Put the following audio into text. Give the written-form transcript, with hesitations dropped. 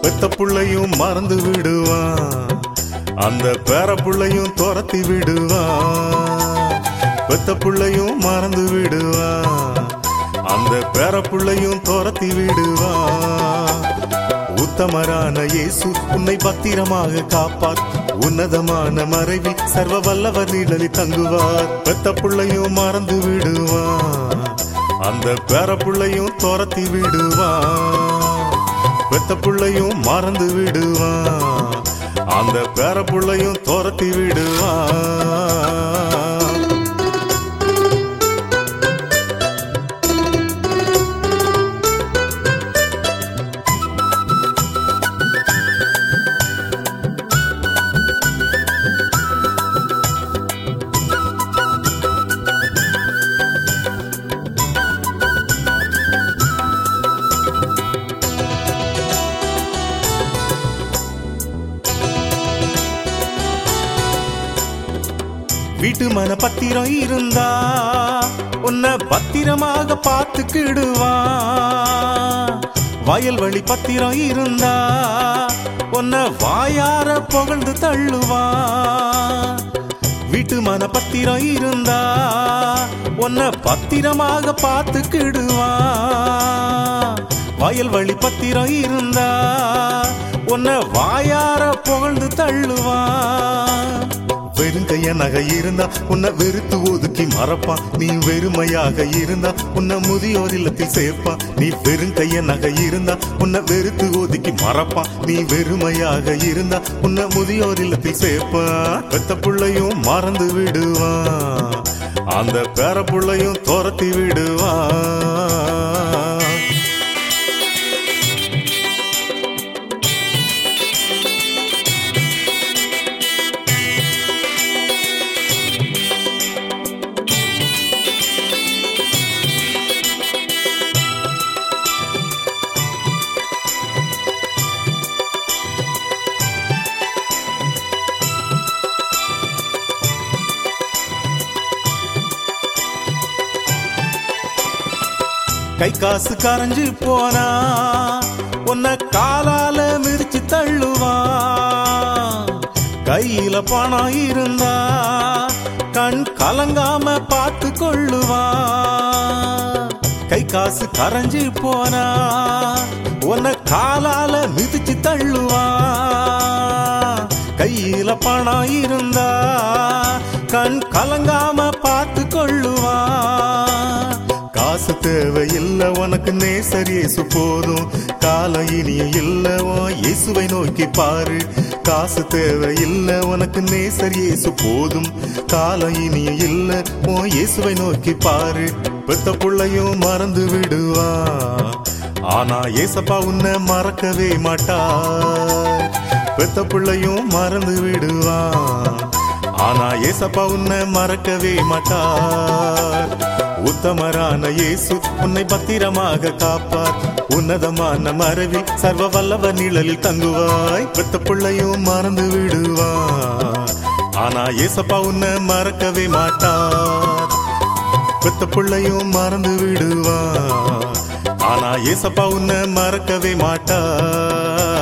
பெத்த புள்ளையும் மறந்து விடுவான், அந்த பேர புள்ளையும் துரத்தி விடுவான். பெத்த புள்ளையும் மறந்து விடுவான், அந்த பேர புள்ளையும் துரத்தி விடுவான். உத்தமரான இயேசு உன்னை பத்திரமாக காப்பார், உன்னதமான மறைவில் சர்வ வல்லவர் நிழலில் தங்குவார். பெத்த புள்ளையும் மறந்து விடுவான், அந்த பேர புள்ளையும் துரத்தி விடுவான். பெத்த புள்ளையும் மறந்து விடுவான், அந்த பேர புள்ளையும் துரத்தி விடுவான். வீட்டு மன பத்திரம் இருந்தா உன்னை பத்திரமாக பார்த்துக்கிடுவான். வயல்வெளி பத்திரம் இருந்தா உன்னை வாயார புகழ்ந்து தள்ளுவான். வீட்டு மன பத்திரம் இருந்தா உன்னை பத்திரமாக பார்த்துக்கிடுவான். வயல்வெளி பத்திரம் இருந்தா உன்னை வாயார புகழ்ந்து தள்ளுவான். வெறுங்கைய நகை இருந்தா உன்னை வெறுத்து ஒதுக்கி மறப்பான், நீ வெறுமையாக இருந்தா உன்னை முதியோர் இல்லத்தில் சேர்ப்பான். நீ வெறுங்கைய நகை இருந்தா உன்னை வெறுத்து ஒதுக்கி மறப்பான், நீ வெறுமையாக இருந்தா உன்னை முதியோர் இல்லத்தில் சேர்ப்பான். பெத்த புள்ளையும் மறந்து விடுவான், அந்த பேர புள்ளையும் துரத்தி விடுவான். கை காசு கரைஞ்சு போனா உன்னை காலால மிதிச்சு தள்ளுவான். கையில பணம் இருந்தா கண் கலங்காம பார்த்து கொள்ளுவான். கை காசு கரைஞ்சு போனா உன்னை காலால மிதிச்சு தள்ளுவான். கையில பணம் இருந்தா கண் கலங்காம பார்த்து கொள்ளுவான். காசு தேவையில்லை உனக்கு நேசர் இயேசு போதும், காலம் இனியும் இல்லவோ இயேசுவை நோக்கி பாரு. காசு தேவையில்லை உனக்கு நேசர் இயேசு போதும், காலம் இனியும் இல்ல ஓ இயேசுவை நோக்கி பாரு. பெத்த புள்ளையும் மறந்து விடுவான், ஆனா ஏசப்பா உன்னை மறக்கவே மாட்டார். பெத்த புள்ளையும் மறந்து விடுவான், ஆனா ஏசப்பா உன்னை மறக்கவே மாட்டார். உத்தமரான இயேசு உன்னை பத்திரமாக காப்பார், உன்னதமான மறைவில் சர்வ வல்லவர் நிழலில் தங்குவாய். பெத்த புள்ளையும் மறந்து விடுவான், ஆனா ஏசப்பா உன்னை மறக்கவே மாட்டார். பெத்த புள்ளையும் மறந்து விடுவான், ஆனா ஏசப்பா உன்னை மறக்கவே மாட்டார்.